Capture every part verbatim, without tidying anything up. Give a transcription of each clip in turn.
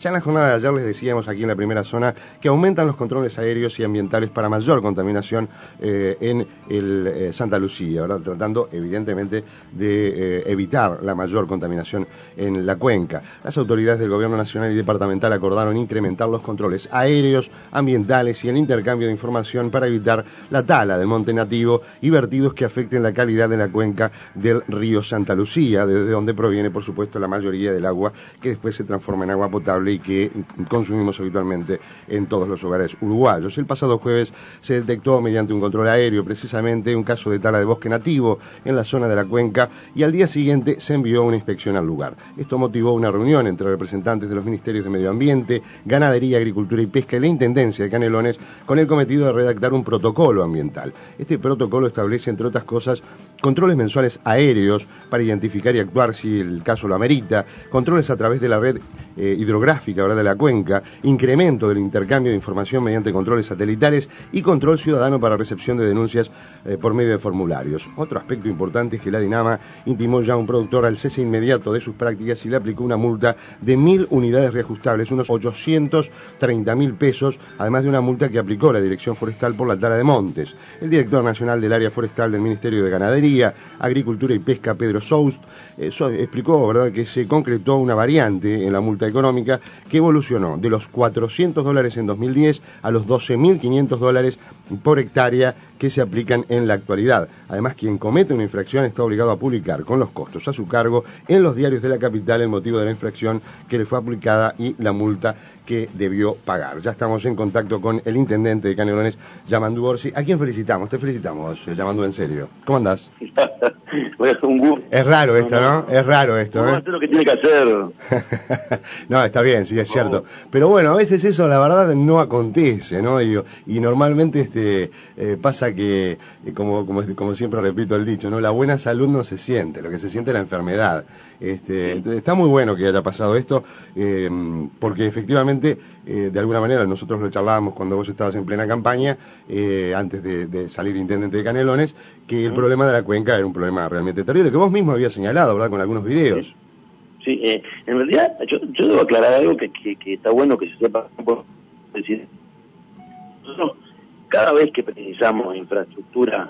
Ya en la jornada de ayer les decíamos aquí en la primera zona que aumentan los controles aéreos y ambientales para mayor contaminación eh, en el eh, Santa Lucía, ¿verdad? Tratando evidentemente de eh, evitar la mayor contaminación en la cuenca. Las autoridades del Gobierno Nacional y Departamental acordaron incrementar los controles aéreos, ambientales y el intercambio de información para evitar la tala del monte nativo y vertidos que afecten la calidad de la cuenca del río Santa Lucía, desde donde proviene, por supuesto, la mayoría del agua que después se transforma en agua potable y que consumimos habitualmente en todos los hogares uruguayos. El pasado jueves se detectó mediante un control aéreo precisamente un caso de tala de bosque nativo en la zona de la cuenca y al día siguiente se envió una inspección al lugar. Esto motivó una reunión entre representantes de los Ministerios de Medio Ambiente, Ganadería, Agricultura y Pesca y la Intendencia de Canelones con el cometido de redactar un protocolo ambiental. Este protocolo establece, entre otras cosas, controles mensuales aéreos para identificar y actuar si el caso lo amerita, controles a través de la red eh, hidrográfica, ¿verdad?, de la cuenca, incremento del intercambio de información mediante controles satelitales y control ciudadano para recepción de denuncias eh, por medio de formularios. Otro aspecto importante es que la Dinama intimó ya a un productor al cese inmediato de sus prácticas y le aplicó una multa de mil unidades reajustables, unos ochocientos treinta mil pesos, además de una multa que aplicó la Dirección Forestal por la tala de montes. El director nacional del área forestal del Ministerio de Ganadería, Agricultura y Pesca, Pedro Soust, eh, so, explicó, ¿verdad?, que se concretó una variante en la multa económica que evolucionó de los cuatrocientos dólares en dos mil diez a los doce mil quinientos dólares por hectárea que se aplican en la actualidad. Además, quien comete una infracción está obligado a publicar con los costos a su cargo en los diarios de la capital el motivo de la infracción que le fue aplicada y la multa que debió pagar. Ya estamos en contacto con el intendente de Canelones, Yamandú Orsi, a quien felicitamos, te felicitamos, Yamandú, en serio. ¿Cómo andás? Bueno, un gusto. Es raro esto, ¿no? Es raro esto, no, ¿eh? Esto es lo que tiene que hacer. No, está bien, sí, es cierto. Pero bueno, a veces eso, la verdad, no acontece, ¿no? Y, y normalmente este eh, pasa que, eh, como, como, como siempre repito el dicho, ¿no? La buena salud no se siente, lo que se siente es la enfermedad. Este, entonces, está muy bueno que haya pasado esto, eh, porque efectivamente, eh, de alguna manera, nosotros lo charlábamos cuando vos estabas en plena campaña, eh, antes de, de salir intendente de Canelones, que el uh-huh. problema de la cuenca era un problema realmente terrible, que vos mismo habías señalado, ¿verdad?, con algunos videos. Sí, sí eh, en realidad, yo, yo debo aclarar algo que, que, que está bueno que se sepa. Es decir, nosotros, cada vez que precisamos infraestructura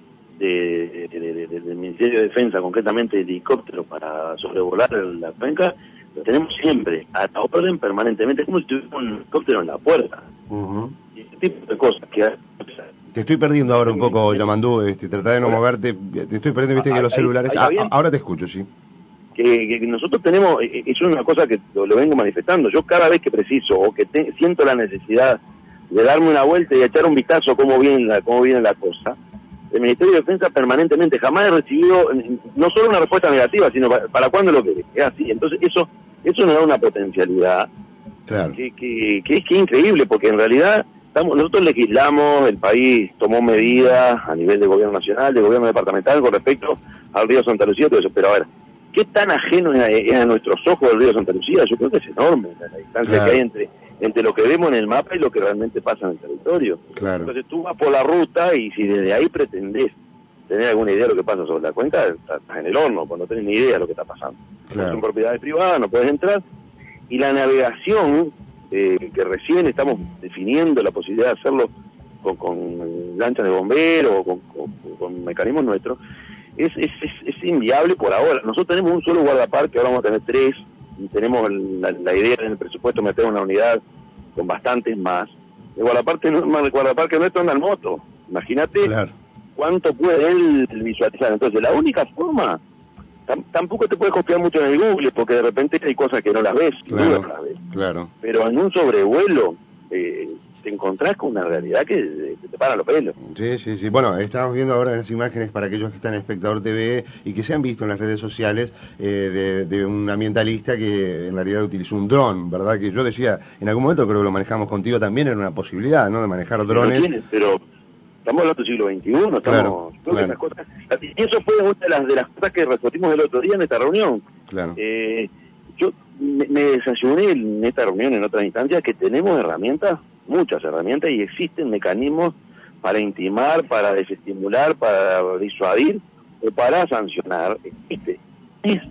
de, de, de, de, del Ministerio de Defensa, concretamente helicóptero para sobrevolar la cuenca, lo tenemos siempre, a la orden permanentemente, como si tuviera un helicóptero en la puerta. Uh-huh. Y ese tipo de cosas que... Te estoy perdiendo ahora un poco, Yamandú, este, trata de no Hola. moverte, te estoy perdiendo, viste, ah, que los ahí, celulares... Ahí ah, ahora te escucho, sí. Que, que nosotros tenemos, eso es una cosa que lo, lo vengo manifestando, yo cada vez que preciso o que te, siento la necesidad de darme una vuelta y echar un vistazo a cómo viene la, cómo viene la cosa, el Ministerio de Defensa permanentemente jamás he recibido no solo una respuesta negativa, sino para, para cuándo lo querés, es así. Entonces eso eso nos da una potencialidad claro. que, que, que es que es increíble, porque en realidad estamos, nosotros legislamos, el país tomó medidas a nivel de gobierno nacional, de gobierno departamental con respecto al río Santa Lucía, todo eso, pero a ver, ¿qué tan ajeno es a, a nuestros ojos el río Santa Lucía? Yo creo que es enorme la, la distancia claro. que hay entre entre lo que vemos en el mapa y lo que realmente pasa en el territorio. Claro. Entonces tú vas por la ruta y si desde ahí pretendés tener alguna idea de lo que pasa sobre la cuenca, estás en el horno, cuando no tenés ni idea de lo que está pasando. Claro. Son propiedades privadas, no puedes entrar. Y la navegación, eh, que recién estamos definiendo la posibilidad de hacerlo con, con lanchas de bomberos o con, con, con mecanismos nuestros, es, es, es, es inviable por ahora. Nosotros tenemos un solo guardaparque, ahora vamos a tener tres, y tenemos la, la idea en el presupuesto meter una unidad con bastantes más. El guardaparque, el guardaparque nuestro anda en moto. Imagínate claro. cuánto puede él visualizar. Entonces, la única forma, tam, tampoco te puedes confiar mucho en el Google, porque de repente hay cosas que no las ves, claro, no las ves. Claro. Pero en un sobrevuelo eh, te encontrás con una realidad que, que te para los pelos. Sí, sí, sí. Bueno, estamos viendo ahora las imágenes para aquellos que están en Espectador T V y que se han visto en las redes sociales eh, de, de un ambientalista que en realidad utilizó un dron, ¿verdad? Que yo decía, en algún momento creo que lo manejamos contigo también, era una posibilidad, ¿no? De manejar drones. No tienes, pero estamos hablando del siglo veintiuno, estamos... Claro, claro. Cosas, y eso fue una de las, de las cosas que resolvimos el otro día en esta reunión. Claro. Eh, yo me, me desayuné en esta reunión, en otras instancias, que tenemos herramientas, muchas herramientas, y existen mecanismos para intimar, para desestimular, para disuadir o para sancionar. Existe. Es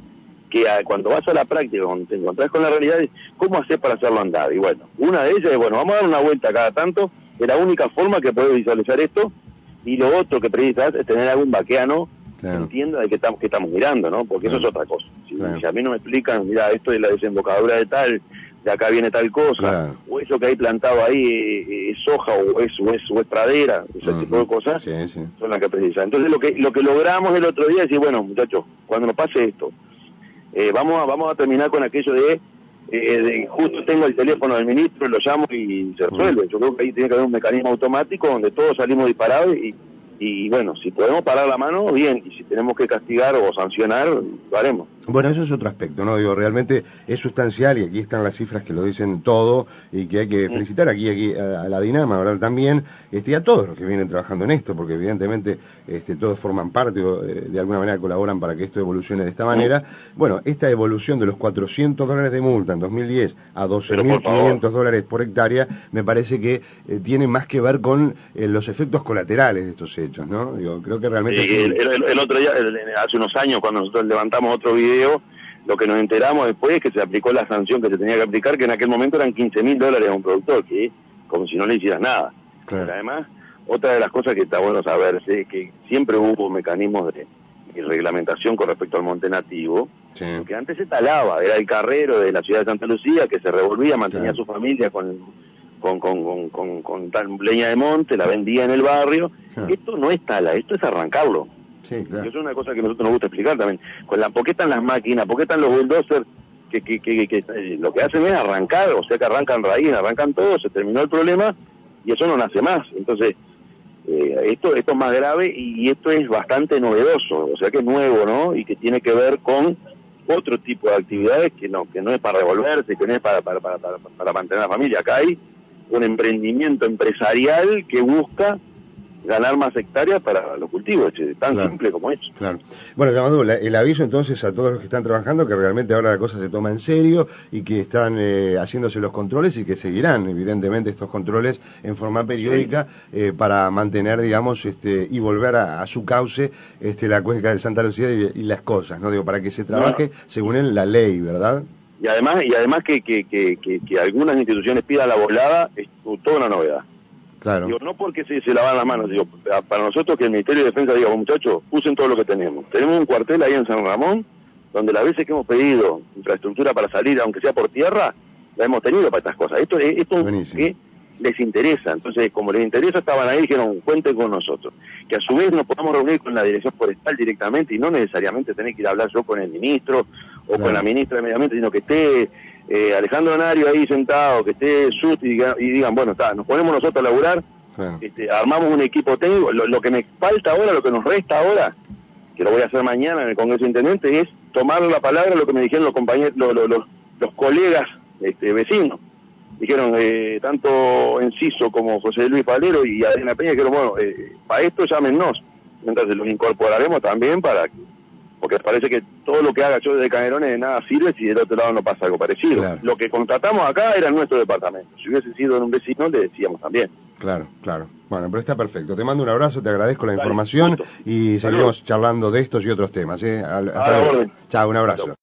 que a, cuando vas a la práctica, cuando te encontrás con la realidad, es cómo hacer para hacerlo andar. Y bueno, una de ellas es, bueno, vamos a dar una vuelta cada tanto, es la única forma que puedes visualizar esto, y lo otro que precisas es tener algún vaqueano claro. que entienda de qué estamos, qué estamos mirando, ¿no? Porque claro. eso es otra cosa. Si, claro. si a mí no me explican, mira, esto es la desembocadura de tal, de acá viene tal cosa, claro. o eso que hay plantado ahí eh, es soja, o es, o es, o es pradera, ese uh-huh. tipo de cosas, sí, sí. son las que precisan. Entonces lo que lo que logramos el otro día es decir, bueno, muchachos, cuando nos pase esto, eh, vamos a vamos a terminar con aquello de, eh, de justo tengo el teléfono del ministro, lo llamo y se resuelve. Uh-huh. Yo creo que ahí tiene que haber un mecanismo automático donde todos salimos disparados y Y bueno, si podemos parar la mano, bien, y si tenemos que castigar o sancionar, lo haremos. Bueno, eso es otro aspecto, ¿no? Digo, realmente es sustancial y aquí están las cifras que lo dicen todo y que hay que felicitar aquí, aquí a, a la Dinama, ¿verdad? También, este, y a todos los que vienen trabajando en esto, porque evidentemente este, todos forman parte o de, de alguna manera colaboran para que esto evolucione de esta manera. Bueno, esta evolución de los cuatrocientos dólares de multa en dos mil diez a doce mil quinientos dólares por hectárea, me parece que eh, tiene más que ver con eh, los efectos colaterales de estos hechos, ¿no? Digo, creo que realmente... Sí, el, el, el otro día, el, hace unos años, cuando nosotros levantamos otro video, lo que nos enteramos después es que se aplicó la sanción que se tenía que aplicar, que en aquel momento eran quince mil dólares a un productor, que es como si no le hicieras nada. Claro. Pero además, otra de las cosas que está bueno saber es que siempre hubo mecanismos de, de reglamentación con respecto al monte nativo, sí. que antes se talaba, era el carrero de la ciudad de Santa Lucía que se revolvía, mantenía claro. a su familia con, con, con, con, con, con tal leña de monte, la vendía en el barrio. Claro. Esto no es tala, esto es arrancarlo. Sí, claro. Eso es una cosa que a nosotros nos gusta explicar también. Con la, ¿por qué están las máquinas? ¿Por qué están los bulldozers? Que, que, que, que, que lo que hacen es arrancar, o sea que arrancan raíz, arrancan todo, se terminó el problema y eso no nace más. Entonces, eh, esto, esto es más grave y esto es bastante novedoso, o sea que es nuevo, ¿no? Y que tiene que ver con otro tipo de actividades que no, que no es para revolverse, que no es para, para, para, para, para mantener a la familia. Acá hay un emprendimiento empresarial que busca ganar más hectáreas para los cultivos, tan claro. simple como eso. Claro. Bueno, Yamadú, el aviso entonces a todos los que están trabajando que realmente ahora la cosa se toma en serio y que están eh, haciéndose los controles y que seguirán evidentemente estos controles en forma periódica sí. eh, para mantener, digamos, este y volver a, a su cauce este la cuenca de Santa Lucía y, y las cosas, ¿no? Digo, para que se trabaje no. según el, la ley, ¿verdad? Y además, y además que, que, que, que, que algunas instituciones pidan la volada es toda una novedad. Claro. Digo, no porque se, se lavan las manos, digo, para nosotros que el Ministerio de Defensa diga, muchachos, usen todo lo que tenemos. Tenemos un cuartel ahí en San Ramón, donde las veces que hemos pedido infraestructura para salir, aunque sea por tierra, la hemos tenido para estas cosas. Esto es esto que les interesa. Entonces, como les interesa, estaban ahí y dijeron, cuenten con nosotros. Que a su vez nos podamos reunir con la Dirección Forestal directamente y no necesariamente tener que ir a hablar yo con el ministro o claro. con la ministra de Medio Ambiente, sino que esté... Eh, Alejandro Nario ahí sentado, que esté Sust y, diga, y digan, bueno, está, nos ponemos nosotros a laburar, claro. este, armamos un equipo técnico, lo, lo que me falta ahora, lo que nos resta ahora, que lo voy a hacer mañana en el Congreso de Intendentes, es tomar la palabra lo que me dijeron los compañeros, los, los, los, los colegas este, vecinos. Dijeron, eh, tanto Enciso como José Luis Palero y Adriana Peña, dijeron, bueno, eh, para esto llámennos. Entonces los incorporaremos también para que porque parece que todo lo que haga yo desde Canelones de nada sirve si del otro lado no pasa algo parecido. Claro. Lo que contratamos acá era nuestro departamento. Si hubiese sido en un vecino, le decíamos también. Claro, claro. Bueno, pero está perfecto. Te mando un abrazo, te agradezco la Dale, información justo. y seguimos Saludos. charlando de estos y otros temas. ¿eh? Hasta luego. Chao, un abrazo.